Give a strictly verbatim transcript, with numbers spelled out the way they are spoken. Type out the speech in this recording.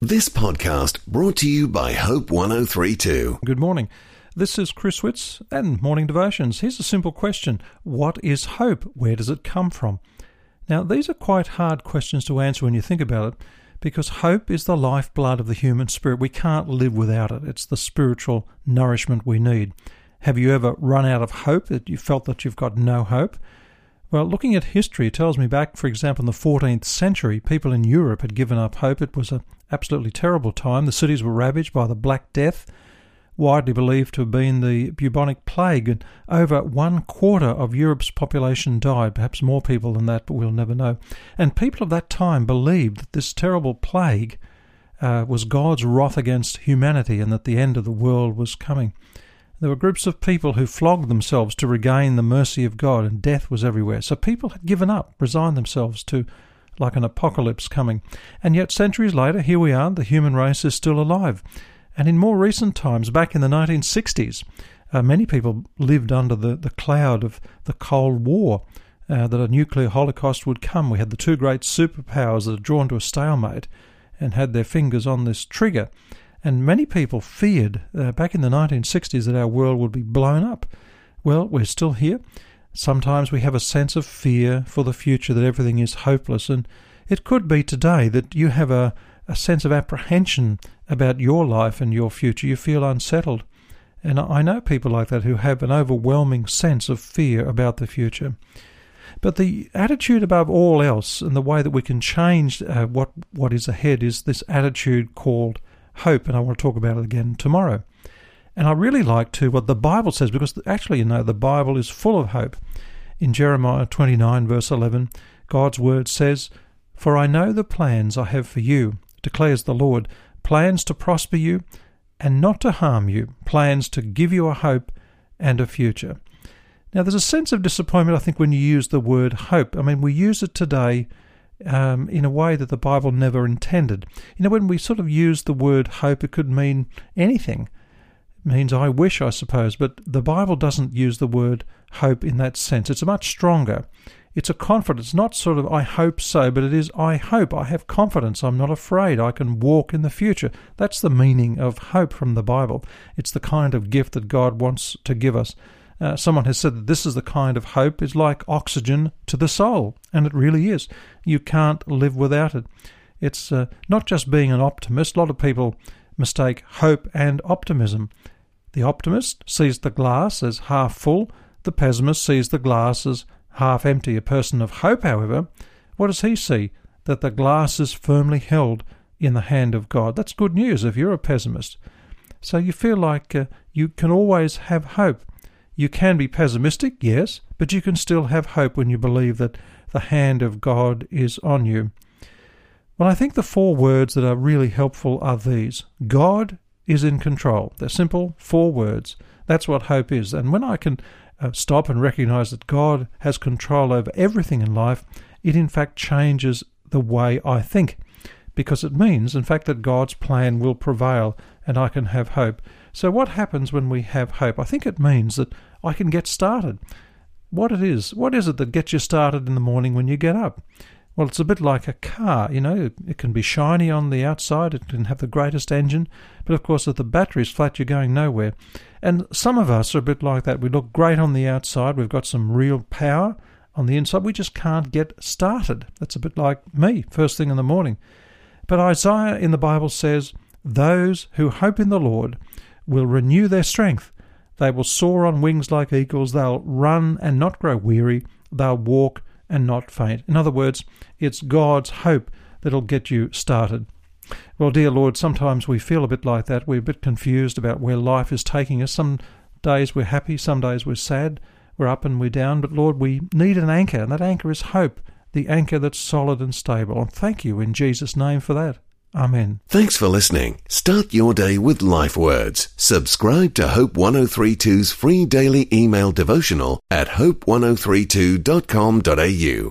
This podcast brought to you by Hope one oh three two. Good morning. This is Chris Witz and Morning Devotions. Here's a simple question. What is hope? Where does it come from? Now, these are quite hard questions to answer when you think about it, because hope is the lifeblood of the human spirit. We can't live without it. It's the spiritual nourishment we need. Have you ever run out of hope, that you felt that you've got no hope? Well, looking at history, it tells me back, for example, in the fourteenth century, people in Europe had given up hope. It was an absolutely terrible time. The cities were ravaged by the Black Death, widely believed to have been the bubonic plague, and over one quarter of Europe's population died, perhaps more people than that, but we'll never know. And people of that time believed that this terrible plague uh, was God's wrath against humanity and that the end of the world was coming. There were groups of people who flogged themselves to regain the mercy of God, and death was everywhere. So people had given up, resigned themselves to like an apocalypse coming. And yet centuries later, here we are, the human race is still alive. And in more recent times, back in the nineteen sixties, uh, many people lived under the, the cloud of the Cold War, uh, that a nuclear holocaust would come. We had the two great superpowers that had drawn to a stalemate and had their fingers on this trigger. And many people feared uh, back in the nineteen sixties that our world would be blown up. Well, we're still here. Sometimes we have a sense of fear for the future, that everything is hopeless. And it could be today that you have a, a sense of apprehension about your life and your future. You feel unsettled. And I know people like that who have an overwhelming sense of fear about the future. But the attitude above all else, and the way that we can change uh, what what is ahead, is this attitude called hope, and I want to talk about it again tomorrow. And I really like to what the Bible says, because actually, you know, the Bible is full of hope. In Jeremiah twenty-nine, verse eleven, God's word says, "For I know the plans I have for you, declares the Lord, plans to prosper you and not to harm you, plans to give you a hope and a future." Now, there's a sense of disappointment, I think, when you use the word hope. I mean, we use it today Um, in a way that the Bible never intended. You know, when we sort of use the word hope, it could mean anything. It means I wish, I suppose, but the Bible doesn't use the word hope in that sense. It's much stronger. It's a confidence, not sort of I hope so, but it is I hope, I have confidence, I'm not afraid, I can walk in the future. That's the meaning of hope from the Bible. It's the kind of gift that God wants to give us. Uh, someone has said that this is the kind of hope is like oxygen to the soul, and it really is. You can't live without it. It's uh, not just being an optimist. A lot of people mistake hope and optimism. The optimist sees the glass as half full. The pessimist sees the glass as half empty. A person of hope, however, what does he see? That the glass is firmly held in the hand of God. That's good news if you're a pessimist. So you feel like uh, you can always have hope. You can be pessimistic, yes, but you can still have hope when you believe that the hand of God is on you. Well, I think the four words that are really helpful are these. God is in control. They're simple, four words. That's what hope is. And when I can uh, stop and recognize that God has control over everything in life, it in fact changes the way I think, because it means, in fact, that God's plan will prevail and I can have hope. So what happens when we have hope? I think it means that I can get started. What it is, what is it that gets you started in the morning when you get up? Well, it's a bit like a car, you know, it can be shiny on the outside, it can have the greatest engine, but of course if the battery's flat, you're going nowhere. And some of us are a bit like that. We look great on the outside, we've got some real power on the inside, we just can't get started. That's a bit like me, first thing in the morning. But Isaiah in the Bible says, "Those who hope in the Lord will renew their strength. They will soar on wings like eagles. They'll run and not grow weary. They'll walk and not faint." In other words, it's God's hope that'll get you started. Well, dear Lord, sometimes we feel a bit like that. We're a bit confused about where life is taking us. Some days we're happy, some days we're sad. We're up and we're down. But Lord, we need an anchor, and that anchor is hope, the anchor that's solid and stable. And thank you in Jesus' name for that. Amen. Thanks for listening. Start your day with Life Words. Subscribe to Hope one oh three two's free daily email devotional at hope one oh three two dot com dot a u.